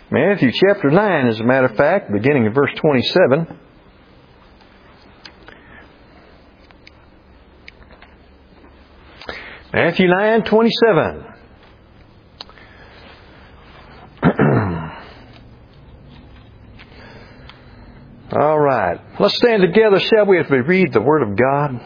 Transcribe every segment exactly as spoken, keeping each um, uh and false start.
Matthew chapter nine, as a matter of fact, beginning in verse twenty-seven. Matthew nine, twenty-seven. All right. Let's stand together, shall we, as we read the Word of God.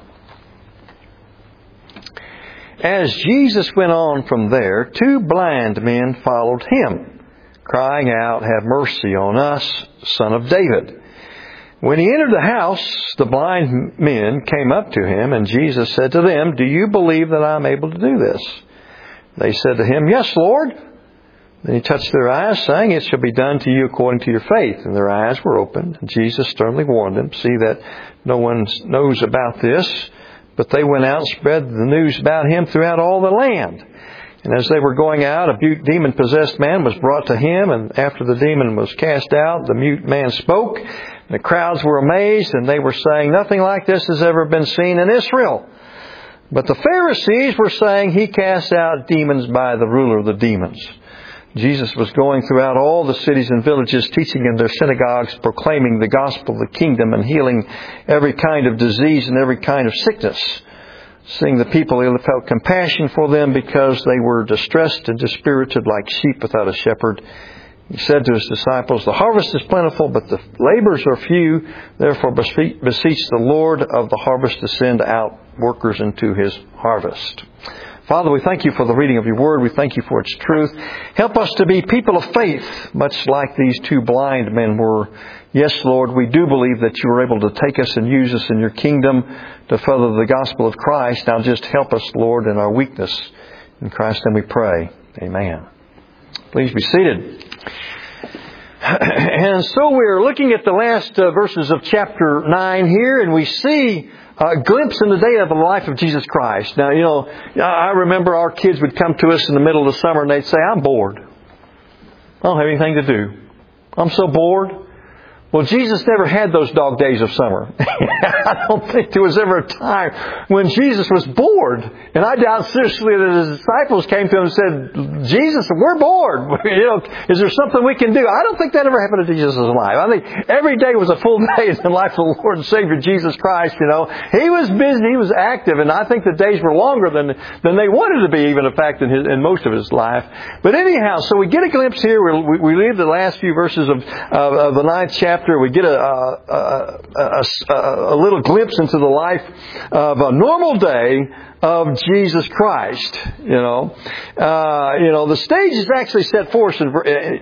As Jesus went on from there, two blind men followed Him, crying out, "Have mercy on us, Son of David." When He entered the house, the blind men came up to Him, and Jesus said to them, "Do you believe that I am able to do this?" They said to Him, "Yes, Lord." Then He touched their eyes, saying, "It shall be done to you according to your faith." And their eyes were opened. And Jesus sternly warned them, "See that no one knows about this." But they went out and spread the news about Him throughout all the land. And as they were going out, a mute demon-possessed man was brought to Him. And after the demon was cast out, the mute man spoke. The crowds were amazed, and they were saying, "Nothing like this has ever been seen in Israel." But the Pharisees were saying, "He casts out demons by the ruler of the demons." Jesus was going throughout all the cities and villages, teaching in their synagogues, proclaiming the gospel of the kingdom, and healing every kind of disease and every kind of sickness. Seeing the people, He felt compassion for them because they were distressed and dispirited like sheep without a shepherd. He said to His disciples, "The harvest is plentiful, but the laborers are few. Therefore beseech the Lord of the harvest to send out workers into His harvest." Father, we thank You for the reading of Your Word. We thank You for its truth. Help us to be people of faith, much like these two blind men were. Yes, Lord, we do believe that You are able to take us and use us in Your kingdom to further the gospel of Christ. Now just help us, Lord, in our weakness. In Christ's name we pray. Amen. Please be seated. And so we're looking at the last uh, verses of chapter nine here, and we see a glimpse in the day of the life of Jesus Christ. Now, you know, I remember our kids would come to us in the middle of the summer and they'd say, "I'm bored. I don't have anything to do. I'm so bored." Well, Jesus never had those dog days of summer. I don't think there was ever a time when Jesus was bored. And I doubt seriously that His disciples came to Him and said, "Jesus, we're bored. You know, is there something we can do?" I don't think that ever happened to Jesus' life. I think every day was a full day in the life of the Lord and Savior Jesus Christ. You know, He was busy, He was active, and I think the days were longer than than they wanted to be, even in fact, in, his, in most of His life. But anyhow, so we get a glimpse here. We, we read the last few verses of, of, of the ninth chapter. We get a, a, a, a, a little glimpse into the life of a normal day of Jesus Christ. You know, uh, you know, the stage is actually set for us in,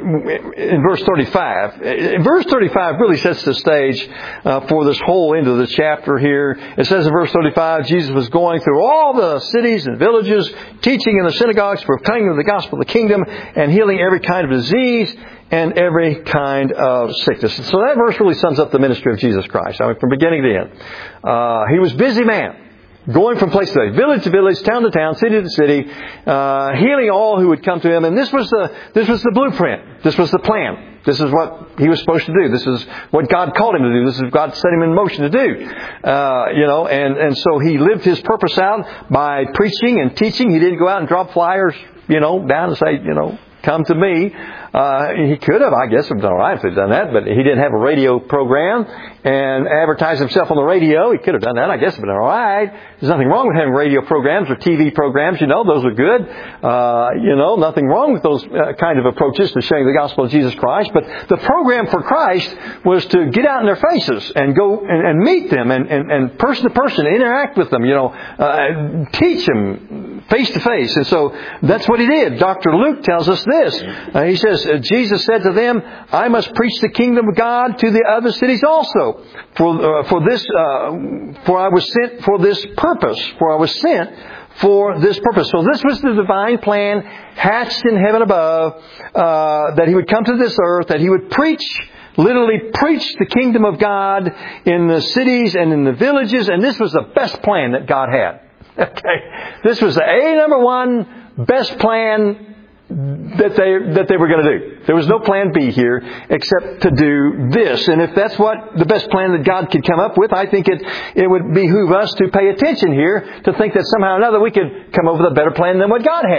in verse thirty-five. In verse thirty-five really sets the stage uh, for this whole end of the chapter here. It says in verse thirty-five, Jesus was going through all the cities and villages, teaching in the synagogues, proclaiming the gospel of the kingdom, and healing every kind of disease and every kind of sickness. And so that verse really sums up the ministry of Jesus Christ. I mean, from beginning to end. Uh, he was a busy man, going from place to place, village to village, town to town, city to city, uh, healing all who would come to Him. And this was the this was the blueprint. This was the plan. This is what He was supposed to do. This is what God called Him to do. This is what God set Him in motion to do. Uh, you know, and, and so He lived His purpose out by preaching and teaching. He didn't go out and drop flyers, you know, down and say, you know, "Come to me." Uh, he could have, I guess, have done all right if he'd done that, but He didn't have a radio program and advertise Himself on the radio. He could have done that, I guess, but all right. There's nothing wrong with having radio programs or T V programs. You know, those are good. Uh, you know, nothing wrong with those uh, kind of approaches to sharing the gospel of Jesus Christ. But the program for Christ was to get out in their faces and go and, and meet them and, and, and person to person, interact with them, you know, uh, teach them face to face. And so that's what He did. Doctor Luke tells us this. Uh, he says, Jesus said to them, "I must preach the kingdom of God to the other cities also. For uh, for this, uh, for I was sent for this purpose. For I was sent for this purpose." So this was the divine plan hatched in heaven above, uh, that He would come to this earth, that He would preach, literally preach the kingdom of God in the cities and in the villages. And this was the best plan that God had. Okay, this was the A number one best plan that they that they were going to do. There was no plan B here except to do this. And if that's what the best plan that God could come up with, I think it it would behoove us to pay attention here, to think that somehow or another we could come up with a better plan than what God had.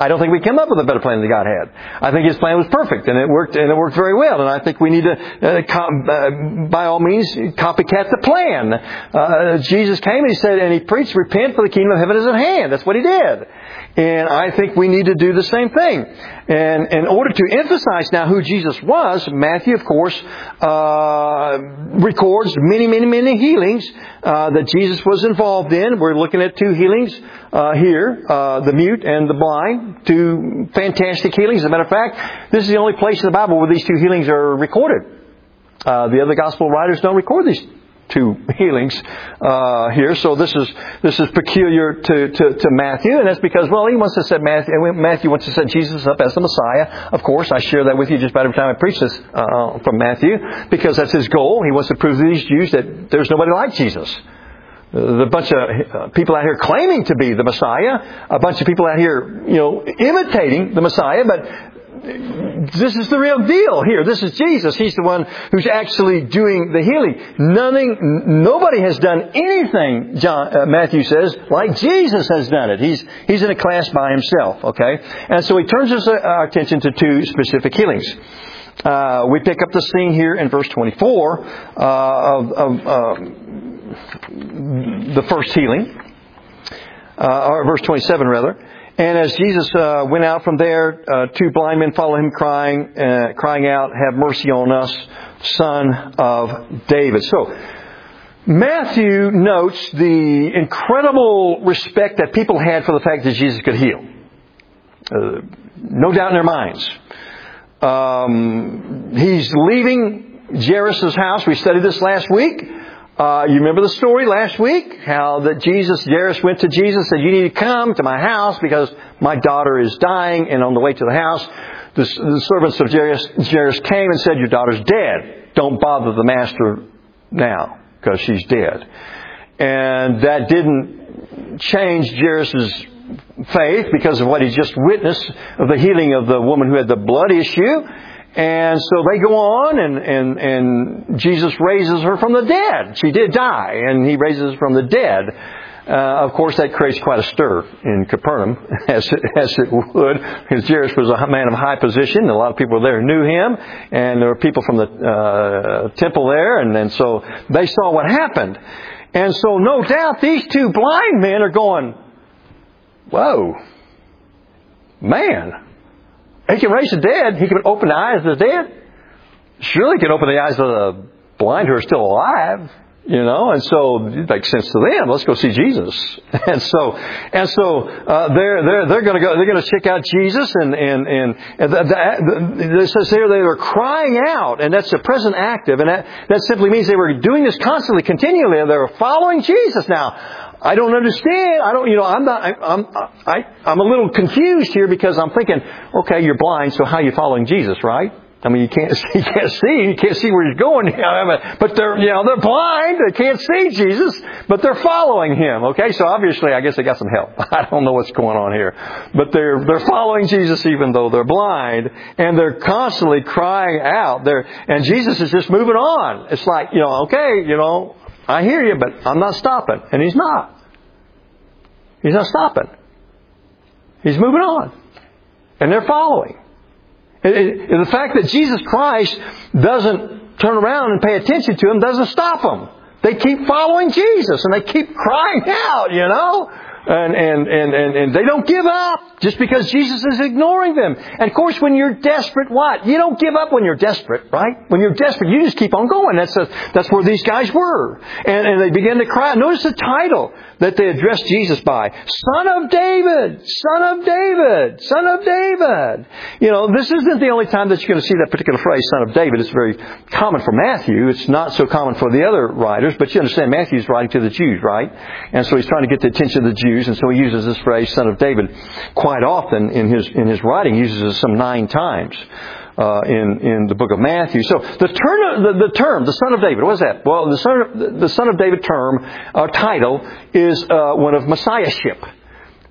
I don't think we came up with a better plan than God had. I think His plan was perfect, and it worked, and it worked very well. And I think we need to, uh, com- uh, by all means, copycat the plan. Uh, Jesus came and He said, and He preached, repent for the kingdom of heaven is at hand. That's what He did. And I think we need to do the same thing. And in order to emphasize now who Jesus was, Matthew, of course, uh, records many, many, many healings uh, that Jesus was involved in. We're looking at two healings uh, here, uh, the mute and the blind. Two fantastic healings. As a matter of fact, this is the only place in the Bible where these two healings are recorded. Uh, the other gospel writers don't record these two healings uh, here, so this is this is peculiar to, to, to Matthew, and that's because, well, he wants to set Matthew, Matthew wants to set Jesus up as the Messiah. Of course, I share that with you just about every time I preach this uh, from Matthew, because that's his goal. He wants to prove to these Jews that there's nobody like Jesus. The bunch of people out here claiming to be the Messiah, a bunch of people out here, you know, imitating the Messiah, but this is the real deal here. This is Jesus. He's the one who's actually doing the healing. Nothing, nobody has done anything, John, uh, Matthew says, like Jesus has done it. He's he's in a class by himself, okay? And so he turns his, uh, our attention to two specific healings. Uh, we pick up the scene here in verse twenty-four uh, of, of uh, the first healing, uh, or verse twenty-seven rather. And as Jesus uh, went out from there, uh, two blind men followed him, crying, uh, crying out, "Have mercy on us, Son of David." So Matthew notes the incredible respect that people had for the fact that Jesus could heal. Uh, no doubt in their minds. Um, he's leaving Jairus' house. We studied this last week. Uh, you remember the story last week? How that Jesus, Jairus went to Jesus and said, "You need to come to my house because my daughter is dying." And on the way to the house, the, the servants of Jairus, Jairus came and said, "Your daughter's dead. Don't bother the master now because she's dead." And that didn't change Jairus' faith because of what he just witnessed of the healing of the woman who had the blood issue. And so they go on, and, and, and Jesus raises her from the dead. She did die, and He raises her from the dead. Uh, of course, that creates quite a stir in Capernaum, as it, as it would, because Jairus was a man of high position. And a lot of people there knew him, and there were people from the uh, temple there, and, and so they saw what happened. And so no doubt these two blind men are going, "Whoa, man. He can raise the dead. He can open the eyes of the dead. Surely He can open the eyes of the blind who are still alive." You know, and so it makes sense to them. Let's go see Jesus. And so, and so uh, they're they're they're going to go. They're going to check out Jesus, and and and, and the, the, the, it says there they were crying out, and that's a present active, and that that simply means they were doing this constantly, continually. They were following Jesus. Now, I don't understand. I don't. You know, I'm not. I, I'm I I'm a little confused here because I'm thinking, okay, you're blind, so how are you following Jesus, right? I mean, you can't, you can't see, you can't see where He's going. You know, but they're, you know, they're blind. They can't see Jesus, but they're following Him. Okay, so obviously, I guess they got some help. I don't know what's going on here, but they're they're following Jesus even though they're blind, and they're constantly crying out. They're and Jesus is just moving on. It's like, you know, okay, you know, I hear you, but I'm not stopping, and He's not. He's not stopping. He's moving on, and they're following. It, it, the fact that Jesus Christ doesn't turn around and pay attention to them doesn't stop them. They keep following Jesus, and they keep crying out, you know. And, and, and, and, and they don't give up just because Jesus is ignoring them. And of course, when you're desperate, what? You don't give up when you're desperate, right? When you're desperate, you just keep on going. That's a, that's where these guys were. And, and they began to cry. Notice the title that they addressed Jesus by. Son of David! Son of David! Son of David! You know, this isn't the only time that you're going to see that particular phrase, Son of David. It's very common for Matthew. It's not so common for the other writers. But you understand, Matthew's writing to the Jews, right? And so he's trying to get the attention of the Jews. And so he uses this phrase, Son of David, quite often in his in his writing. He uses it some nine times uh, in in the book of Matthew. So the term, the, the term, the Son of David, what is that? Well, the Son of, the Son of David term, uh, title, is uh, one of Messiahship.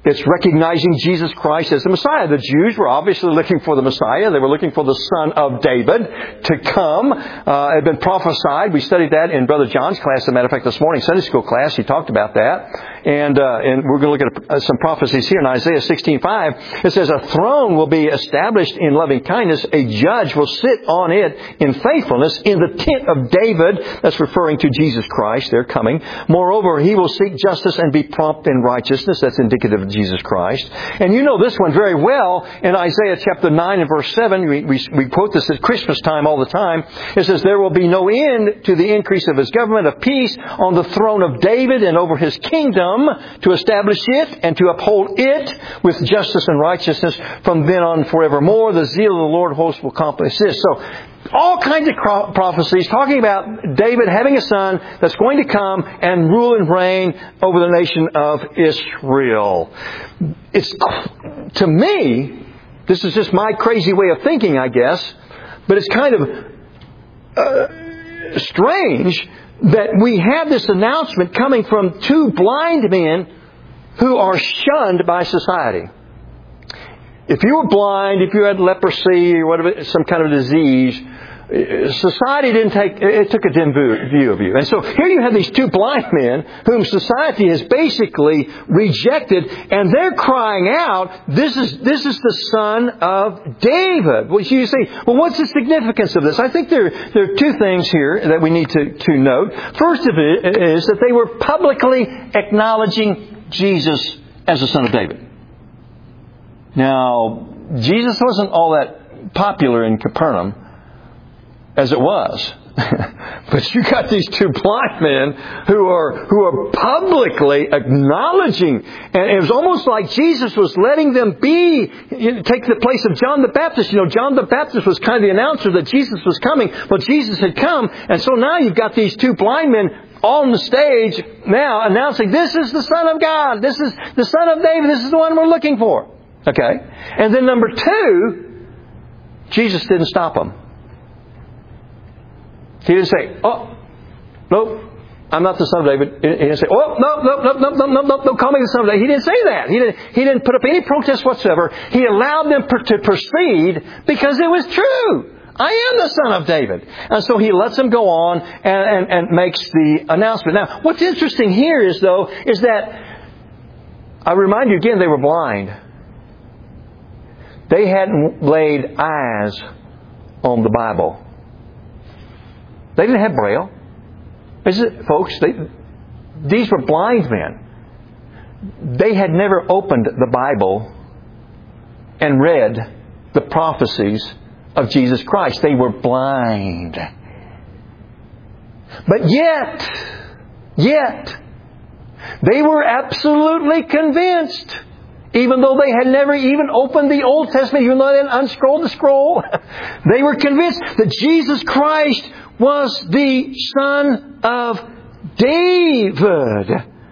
It's recognizing Jesus Christ as the Messiah. The Jews were obviously looking for the Messiah. They were looking for the Son of David to come. Uh, it had been prophesied. We studied that in Brother John's class. As a matter of fact, this morning, Sunday school class, he talked about that. And uh, and we're going to look at some prophecies here in Isaiah sixteen five. It says, a throne will be established in loving kindness. A judge will sit on it in faithfulness in the tent of David. That's referring to Jesus Christ. They're coming. Moreover, he will seek justice and be prompt in righteousness. That's indicative of Jesus Christ. And you know this one very well in Isaiah chapter nine and verse seven. We, we, we quote this at Christmas time all the time. It says, there will be no end to the increase of his government, of peace on the throne of David and over his kingdom, to establish it and to uphold it with justice and righteousness from then on forevermore. The zeal of the Lord of hosts will accomplish this. So, all kinds of prophecies talking about David having a son that's going to come and rule and reign over the nation of Israel. It's, to me, this is just my crazy way of thinking, I guess, but it's kind of uh, strange that we have this announcement coming from two blind men who are shunned by society. If you were blind, if you had leprosy or whatever, some kind of disease, society didn't take, it took a dim view of you. And so here you have these two blind men whom society has basically rejected, and they're crying out, this is, this is the Son of David. Well, you say, well, what's the significance of this? I think there, there are two things here that we need to, to note. First of it is that they were publicly acknowledging Jesus as the Son of David. Now, Jesus wasn't all that popular in Capernaum, as it was. But you got these two blind men who are who are publicly acknowledging, and it was almost like Jesus was letting them be, take the place of John the Baptist. You know, John the Baptist was kind of the announcer that Jesus was coming. Well, Jesus had come, and so now you've got these two blind men on the stage now announcing, this is the Son of God. This is the Son of David. This is the one we're looking for. Okay? And then number two, Jesus didn't stop them. He didn't say, oh, no, I'm not the Son of David. He didn't say, oh, no, no, no, no, no, no, no, don't call me the Son of David. He didn't say that. He didn't, he didn't put up any protest whatsoever. He allowed them per- to proceed because it was true. I am the Son of David. And so He lets them go on and, and, and makes the announcement. Now, what's interesting here is, though, is that, I remind you again, they were blind. They hadn't laid eyes on the Bible. They didn't have Braille. Is it, folks? They, these were blind men. They had never opened the Bible and read the prophecies of Jesus Christ. They were blind. But yet, yet, they were absolutely convinced, even though they had never even opened the Old Testament, even though they hadn't unscrolled the scroll, they were convinced that Jesus Christ was the Son of David.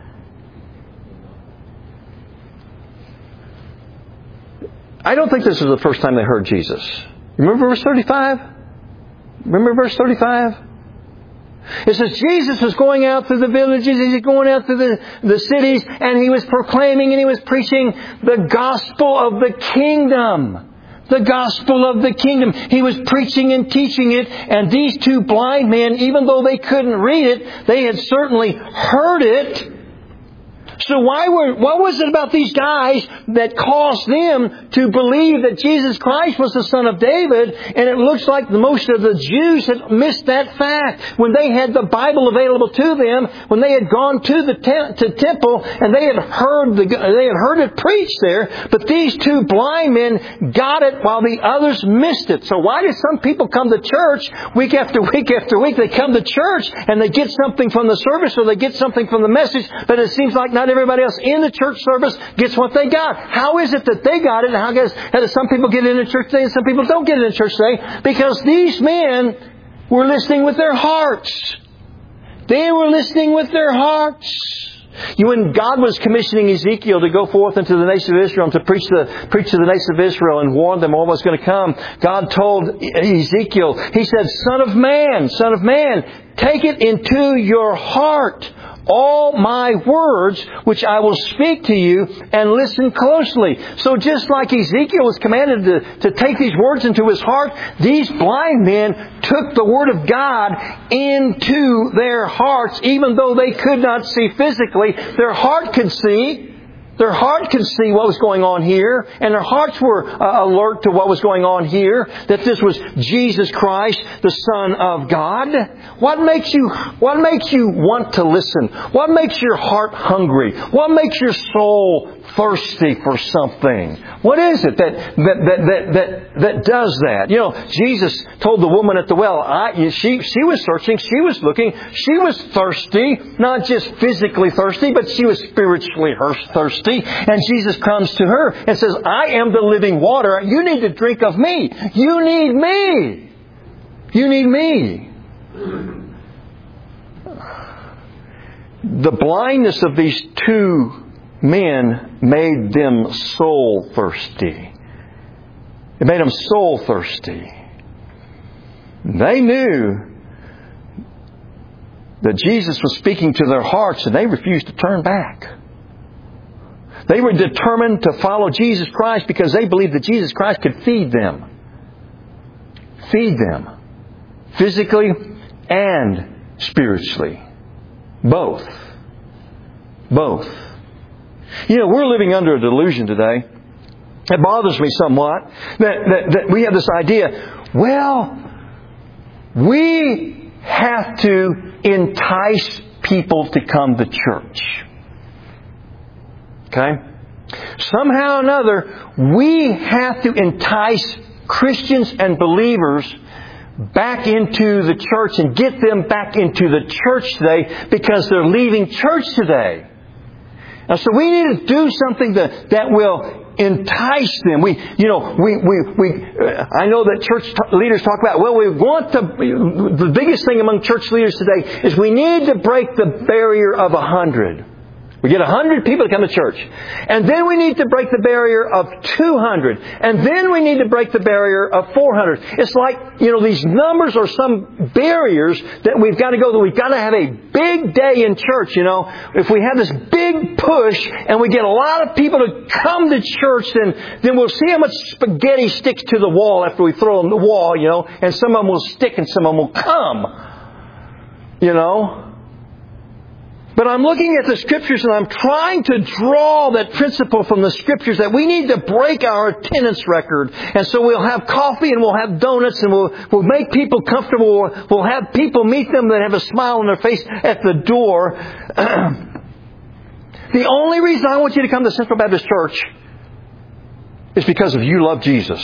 I don't think this is the first time they heard Jesus. Remember verse thirty-five? Remember verse thirty-five? It says Jesus was going out through the villages, He was going out through the, the cities, and He was proclaiming and He was preaching the gospel of the kingdom. The gospel of the kingdom. He was preaching and teaching it, and these two blind men, even though they couldn't read it, they had certainly heard it. So why were, what was it about these guys that caused them to believe that Jesus Christ was the Son of David? And it looks like most of the Jews had missed that fact. When they had the Bible available to them, when they had gone to the te- to temple and they had heard the, they had heard it preached there, but these two blind men got it while the others missed it. So why do some people come to church week after week after week? They come to church and they get something from the service or they get something from the message, but it seems like not everybody else in the church service gets what they got. How is it that they got it? And how does, how does some people get it in church today and some people don't get it in church today? Because these men were listening with their hearts. They were listening with their hearts. You, when God was commissioning Ezekiel to go forth into the nation of Israel and to preach the preach to the nation of Israel and warn them what was going to come, God told Ezekiel, He said, Son of man, Son of man, take it into your heart, all my words which I will speak to you, and listen closely. So just like Ezekiel was commanded to, to take these words into his heart, these blind men took the Word of God into their hearts, even though they could not see physically. Their heart could see. Their heart could see what was going on here, and their hearts were uh, alert to what was going on here, that this was Jesus Christ, the Son of God. What makes you, what makes you want to listen? What makes your heart hungry? What makes your soul thirsty for something? What is it that, that, that, that, that, that does that? You know, Jesus told the woman at the well, I, she, she was searching, she was looking, she was thirsty, not just physically thirsty, but she was spiritually thirsty. And Jesus comes to her and says, I am the living water. You need to drink of me. You need me. You need me. The blindness of these two men made them soul thirsty. It made them soul thirsty. They knew that Jesus was speaking to their hearts, and they refused to turn back. They were determined to follow Jesus Christ because they believed that Jesus Christ could feed them. Feed them. Physically and spiritually. Both. Both. You know, we're living under a delusion today. It bothers me somewhat that, that, that we have this idea, well, we have to entice people to come to church. Okay? Somehow or another, we have to entice Christians and believers back into the church and get them back into the church today because they're leaving church today. Now, so we need to do something that, that will entice them. We, you know, we, we, we, uh, I know that church t- leaders talk about, well, we want to, the biggest thing among church leaders today is we need to break the barrier of a hundred. We get a hundred people to come to church. And then we need to break the barrier of two hundred. And then we need to break the barrier of four hundred. It's like, you know, these numbers are some barriers that we've got to go through. We've got to have a big day in church, you know. If we have this big push and we get a lot of people to come to church, then, then we'll see how much spaghetti sticks to the wall after we throw them the wall, you know. And some of them will stick and some of them will come. You know. But I'm looking at the Scriptures and I'm trying to draw that principle from the Scriptures that we need to break our attendance record. And so we'll have coffee and we'll have donuts and we'll, we'll make people comfortable. We'll have people meet them that have a smile on their face at the door. The only reason I want you to come to Central Baptist Church is because of you love Jesus.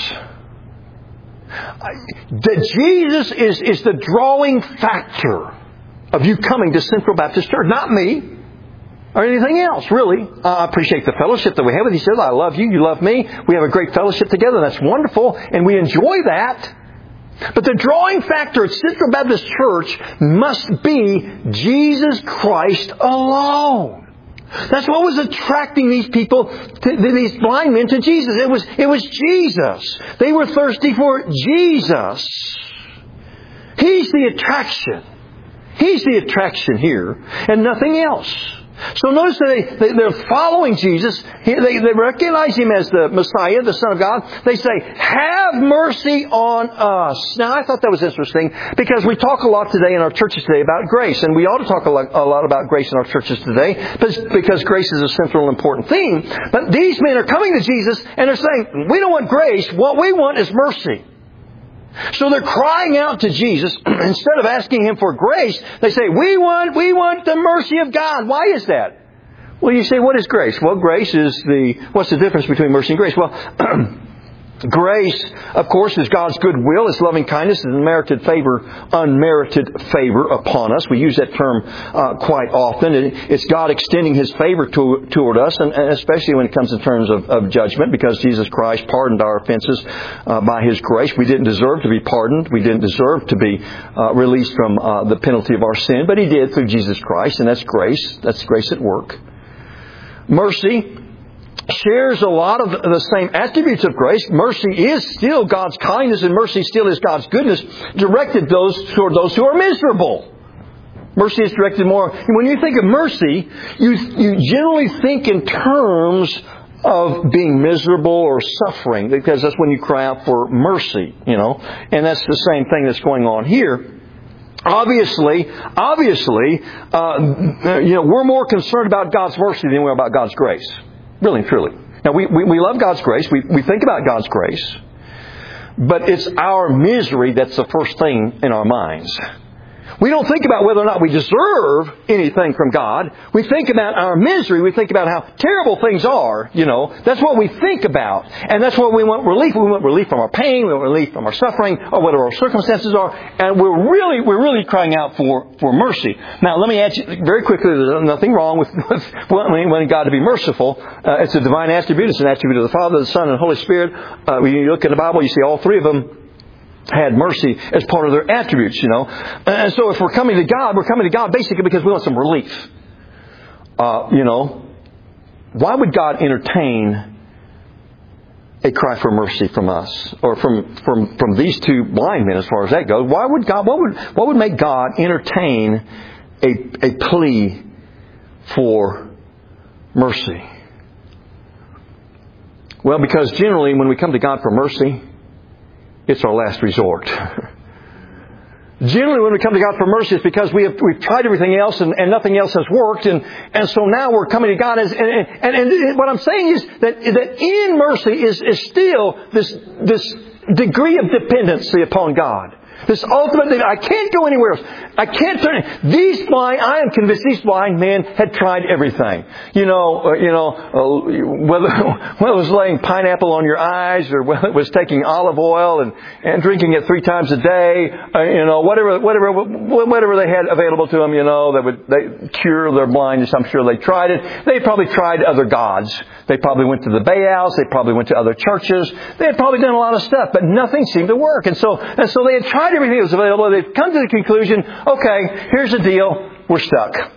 That Jesus is, is the drawing factor of you coming to Central Baptist Church. Not me or anything else, really. Uh, I appreciate the fellowship that we have with each other. I love you. You love me. We have a great fellowship together. That's wonderful. And we enjoy that. But the drawing factor at Central Baptist Church must be Jesus Christ alone. That's what was attracting these people, to, these blind men to Jesus. It was, it was Jesus. They were thirsty for Jesus. He's the attraction. He's the attraction here and nothing else. So notice that they, they're following Jesus. They, they recognize Him as the Messiah, the Son of God. They say, have mercy on us. Now, I thought that was interesting because we talk a lot today in our churches today about grace. And we ought to talk a lot, a lot about grace in our churches today because grace is a central and important theme. But these men are coming to Jesus and they're saying, we don't want grace. What we want is mercy. So they're crying out to Jesus. Instead of asking Him for grace, they say, we want, we want the mercy of God. Why is that? Well, you say, what is grace? Well, grace is the, what's the difference between mercy and grace? Well, grace, of course, is God's goodwill, His loving kindness, and unmerited favor, unmerited favor upon us. We use that term uh, quite often. It's God extending His favor to, toward us, and, and especially when it comes in terms of, of judgment, because Jesus Christ pardoned our offenses uh, by His grace. We didn't deserve to be pardoned. We didn't deserve to be uh, released from uh, the penalty of our sin, but He did through Jesus Christ, and that's grace. That's grace at work. Mercy shares a lot of the same attributes of grace. Mercy is still God's kindness, and mercy still is God's goodness directed those toward those who are miserable. Mercy is directed more. When you think of mercy, you, you generally think in terms of being miserable or suffering, because that's when you cry out for mercy, you know. And that's the same thing that's going on here. Obviously, obviously, uh, you know, we're more concerned about God's mercy than we are about God's grace. Really and truly. Now, we, we, we love God's grace. We, we think about God's grace. But it's our misery that's the first thing in our minds. We don't think about whether or not we deserve anything from God. We think about our misery. We think about how terrible things are, you know. That's what we think about. And that's what we want relief. We want relief from our pain. We want relief from our suffering or whatever our circumstances are. And we're really, we're really crying out for, for mercy. Now, let me add you very quickly, there's nothing wrong with, with wanting God to be merciful. Uh, it's a divine attribute. It's an attribute of the Father, the Son, and the Holy Spirit. Uh, when you look in the Bible, you see all three of them had mercy as part of their attributes, you know. And so if we're coming to God, we're coming to God basically because we want some relief. Uh, you know, why would God entertain a cry for mercy from us? Or from, from, from these two blind men as far as that goes? Why would God, what would, what would make God entertain a, a plea for mercy? Well, because generally when we come to God for mercy, it's our last resort. Generally, when we come to God for mercy, it's because we have, we've tried everything else and, and nothing else has worked. And, and so now we're coming to God. As, and, and, and what I'm saying is that, that in mercy is, is still this, this degree of dependency upon God. This ultimate thing. I can't go anywhere else. I can't turn. These blind, I am convinced these blind men had tried everything. You know, uh, you know, uh, whether, whether it was laying pineapple on your eyes or whether it was taking olive oil and, and drinking it three times a day, uh, you know, whatever, whatever, whatever they had available to them, you know, that would they cure their blindness. I'm sure they tried it. They probably tried other gods. They probably went to the Baals. They probably went to other churches. They had probably done a lot of stuff, but nothing seemed to work. And so, and so they had tried everything that was available. They've come to the conclusion, okay, here's the deal. We're stuck.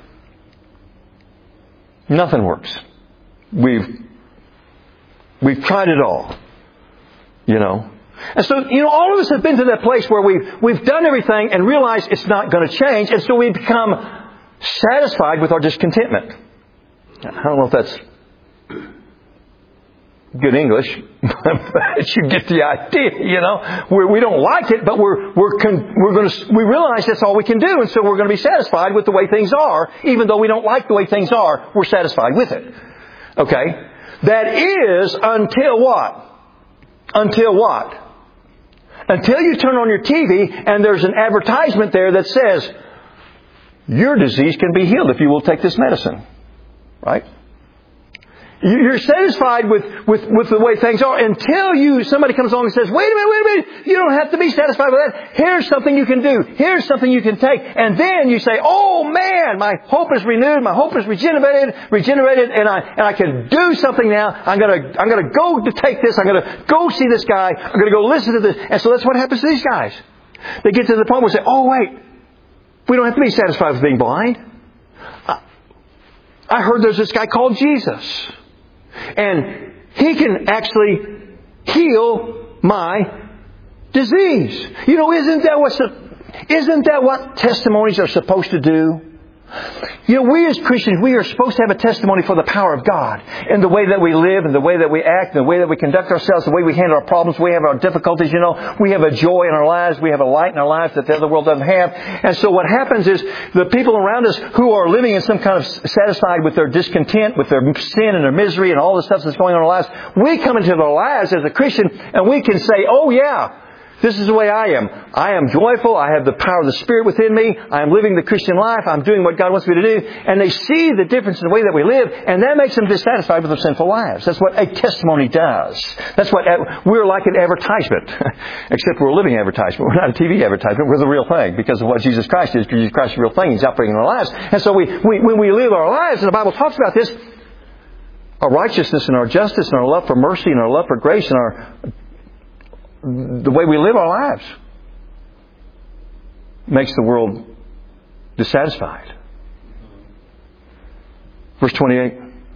Nothing works. We've, we've tried it all. You know. And so, you know, all of us have been to that place where we've, we've done everything and realized it's not going to change. And so we become satisfied with our discontentment. I don't know if that's good English, but you get the idea, you know. We're, we don't like it, but we're we're con, we're going to we realize that's all we can do, and so we're going to be satisfied with the way things are, even though we don't like the way things are. We're satisfied with it. Okay, that is until what? Until what? Until you turn on your T V and there's an advertisement there that says your disease can be healed if you will take this medicine, right? You're satisfied with, with, with the way things are until you somebody comes along and says, wait a minute, wait a minute, you don't have to be satisfied with that. Here's something you can do. Here's something you can take. And then you say, oh man, my hope is renewed, my hope is regenerated, regenerated, and I and I can do something now. I'm gonna I'm gonna go to take this, I'm gonna go see this guy, I'm gonna go listen to this. And so that's what happens to these guys. They get to the point where they say, oh wait, we don't have to be satisfied with being blind. I heard there's this guy called Jesus. And He can actually heal my disease. You know, isn't that what, isn't that what testimonies are supposed to do? You know, we as Christians, we are supposed to have a testimony for the power of God in the way that we live, in the way that we act, in the way that we conduct ourselves, the way we handle our problems, we have our difficulties, you know. We have a joy in our lives. We have a light in our lives that the other world doesn't have. And so what happens is the people around us who are living in some kind of satisfied with their discontent, with their sin and their misery and all the stuff that's going on in our lives, we come into their lives as a Christian and we can say, oh yeah, this is the way I am. I am joyful. I have the power of the Spirit within me. I am living the Christian life. I'm doing what God wants me to do. And they see the difference in the way that we live, and that makes them dissatisfied with their sinful lives. That's what a testimony does. That's what we're like an advertisement. Except we're a living advertisement. We're not a T V advertisement. We're the real thing because of what Jesus Christ is. Jesus Christ is the real thing. He's operating in our lives. And so we, we, when we live our lives, and the Bible talks about this, our righteousness and our justice and our love for mercy and our love for grace and our the way we live our lives makes the world dissatisfied. Verse twenty-eight.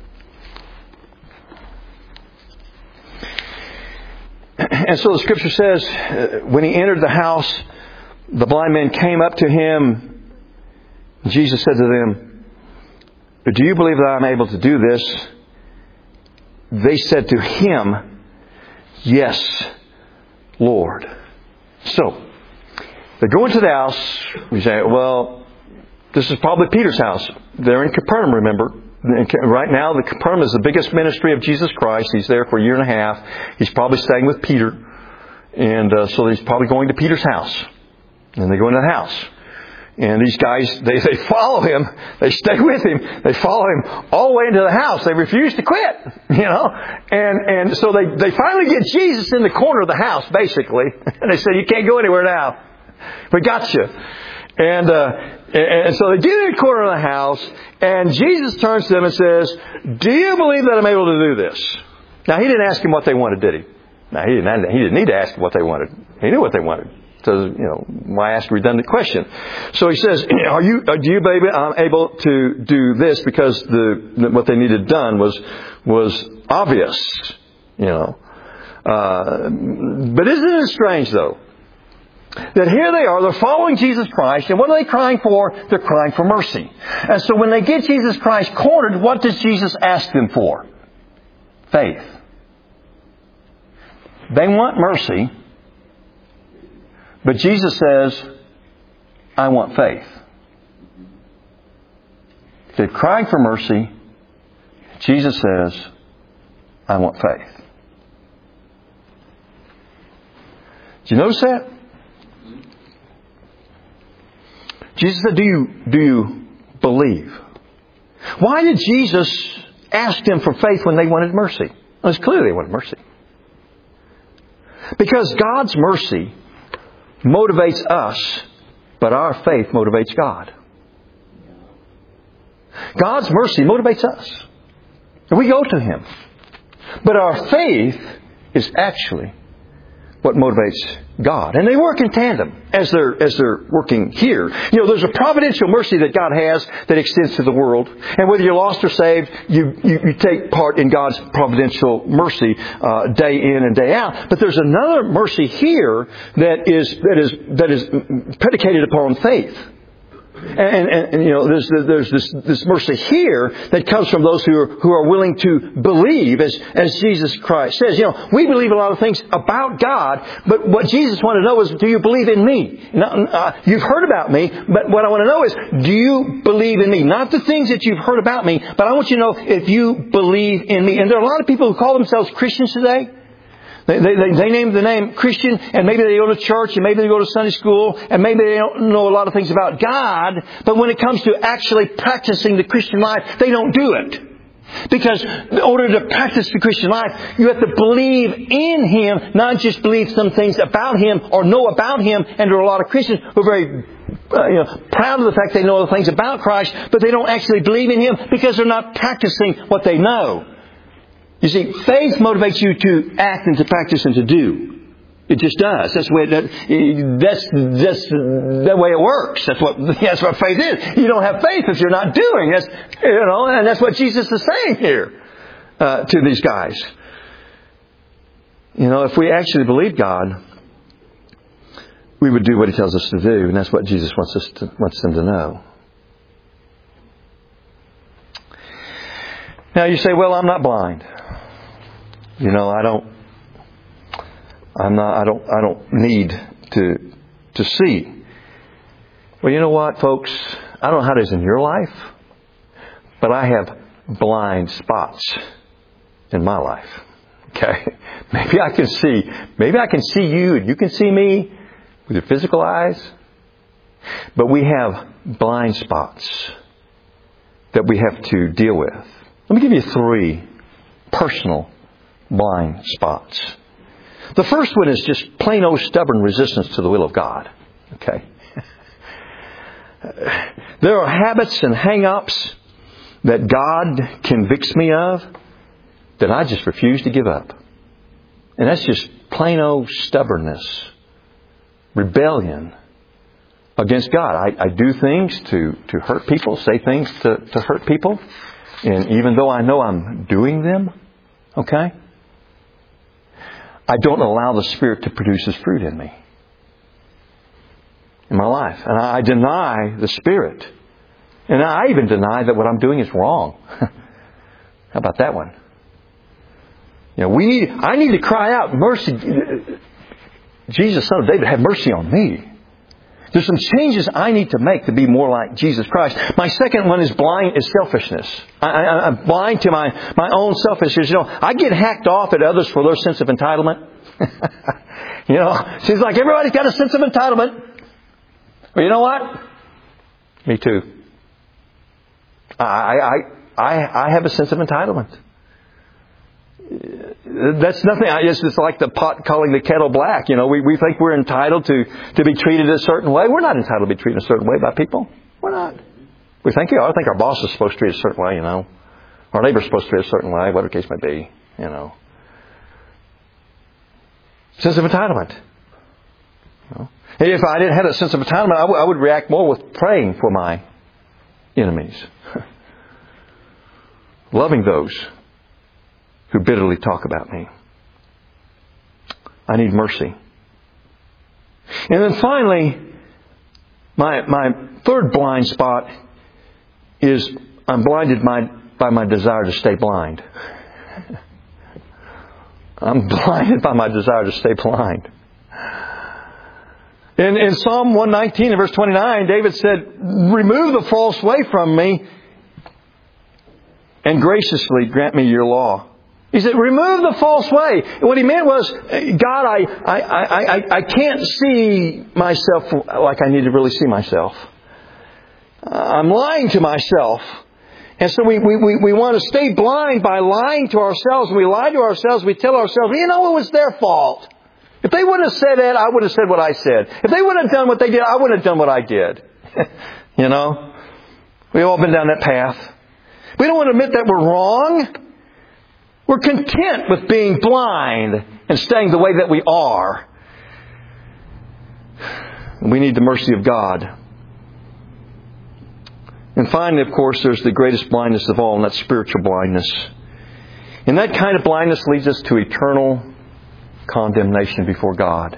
And so the Scripture says, uh, when he entered the house, the blind men came up to him Jesus said to them, do you believe that I'm able to do this? They said to Him, yes, Lord. So, they go into the house. We say, well, this is probably Peter's house. They're in Capernaum, remember. Right now, the Capernaum is the biggest ministry of Jesus Christ. He's there for a year and a half. He's probably staying with Peter. And uh, so he's probably going to Peter's house. And they go into the house. And these guys, they, they follow him. They stay with him. They follow him all the way into the house. They refuse to quit, you know. And and so they, they finally get Jesus in the corner of the house, basically. And they say, you can't go anywhere now. We got you. And, uh, and so they get in the corner of the house. And Jesus turns to them and says, do you believe that I'm able to do this? Now, He didn't ask them what they wanted, did He? No, He didn't, he didn't need to ask them what they wanted. He knew what they wanted. So, you know, why ask a redundant question? So He says, "Are you? Do you, baby, I'm able to do this?" Because the what they needed done was was obvious, you know. Uh, but isn't it strange, though, that here they are, they're following Jesus Christ, and what are they crying for? They're crying for mercy. And so when they get Jesus Christ cornered, what does Jesus ask them for? Faith. They want mercy. But Jesus says, I want faith. They're crying for mercy. Jesus says, I want faith. Did you notice that? Jesus said, do you, do you believe? Why did Jesus ask them for faith when they wanted mercy? Well, it's clear they wanted mercy. Because God's mercy motivates us, but our faith motivates God. God's mercy motivates us. And we go to Him. But our faith is actually what motivates God. And they work in tandem as they're, as they're working here. You know, there's a providential mercy that God has that extends to the world. And whether you're lost or saved, you, you, you take part in God's providential mercy uh, day in and day out. But there's another mercy here that is, that is, that is predicated upon faith. And, and, and you know, there's, there's this, this mercy here that comes from those who are, who are willing to believe, as, as Jesus Christ says. You know, we believe a lot of things about God, but what Jesus wanted to know is, do you believe in me? Not, uh, you've heard about me, but what I want to know is, do you believe in me? Not the things that you've heard about me, but I want you to know if you believe in me. And there are a lot of people who call themselves Christians today. They, they, they name the name Christian, and maybe they go to church, and maybe they go to Sunday school, and maybe they don't know a lot of things about God. But when it comes to actually practicing the Christian life, they don't do it. Because in order to practice the Christian life, you have to believe in Him, not just believe some things about Him or know about Him. And there are a lot of Christians who are very uh, you know, proud of the fact they know the things about Christ, but they don't actually believe in Him because they're not practicing what they know. You see, faith motivates you to act and to practice and to do. It just does. That's the way that, that's, that's the way it works. That's what, that's what faith is. You don't have faith if you're not doing. That's, you know, and that's what Jesus is saying here uh, to these guys. You know, if we actually believe God, we would do what He tells us to do, and that's what Jesus wants us to, wants them to know. Now you say, well, I'm not blind. You know, I don't, I'm not, I don't, I don't need to, to see. Well, you know what, folks? I don't know how it is in your life, but I have blind spots in my life. Okay? Maybe I can see, maybe I can see you and you can see me with your physical eyes, but we have blind spots that we have to deal with. Let me give you three personal blind spots. The first one is just plain old stubborn resistance to the will of God. Okay? There are habits and hang-ups that God convicts me of that I just refuse to give up. And that's just plain old stubbornness, rebellion against God. I, I do things to, to hurt people, say things to, to hurt people. And even though I know I'm doing them, okay, I don't allow the Spirit to produce His fruit in me, in my life. And I deny the Spirit And I even deny that what I'm doing is wrong. How about that one? You know, we need, I need to cry out, mercy, Jesus, Son of David, have mercy on me. There's some changes I need to make to be more like Jesus Christ. My second one is blind, is selfishness. I, I, I'm blind to my, my own selfishness. You know, I get hacked off at others for their sense of entitlement. You know, seems like everybody's got a sense of entitlement. Well, you know what? Me too. I, I, I, I have a sense of entitlement. That's nothing. It's just like the pot calling the kettle black. You know, we, we think we're entitled to, to be treated a certain way. We're not entitled to be treated a certain way by people. We're not. We think, you know, I think our boss is supposed to treat us a certain way, you know. Our neighbor's supposed to treat us a certain way, whatever the case may be, you know. Sense of entitlement. You know? If I didn't have a sense of entitlement, I, w- I would react more with praying for my enemies. Loving those who bitterly talk about me. I need mercy. And then finally, my my third blind spot is I'm blinded by, by my desire to stay blind. I'm blinded by my desire to stay blind. In, in Psalm one nineteen and verse twenty-nine, David said, remove the false way from me and graciously grant me your law. He said, remove the false way. And what he meant was, God, I, I, I, I, I can't see myself like I need to really see myself. I'm lying to myself. And so we, we, we, we want to stay blind by lying to ourselves. When we lie to ourselves, we tell ourselves, you know, it was their fault. If they wouldn't have said that, I would have said what I said. If they wouldn't have done what they did, I wouldn't have done what I did. You know? We've all been down that path. We don't want to admit that we're wrong. We're content with being blind and staying the way that we are. We need the mercy of God. And finally, of course, there's the greatest blindness of all, and that's spiritual blindness. And that kind of blindness leads us to eternal condemnation before God.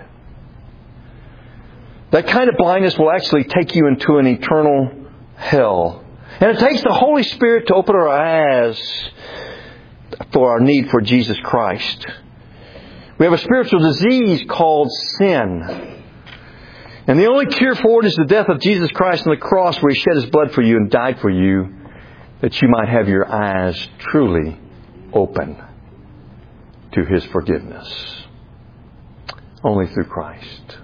That kind of blindness will actually take you into an eternal hell. And it takes the Holy Spirit to open our eyes for our need for Jesus Christ. We have a spiritual disease called sin. And the only cure for it is the death of Jesus Christ on the cross, where He shed His blood for you and died for you, that you might have your eyes truly open to His forgiveness. Only through Christ.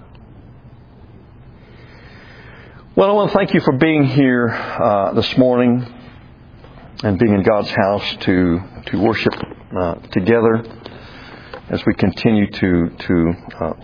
Well, I want to thank you for being here uh, this morning and being in God's house to to worship uh, together as we continue to to uh,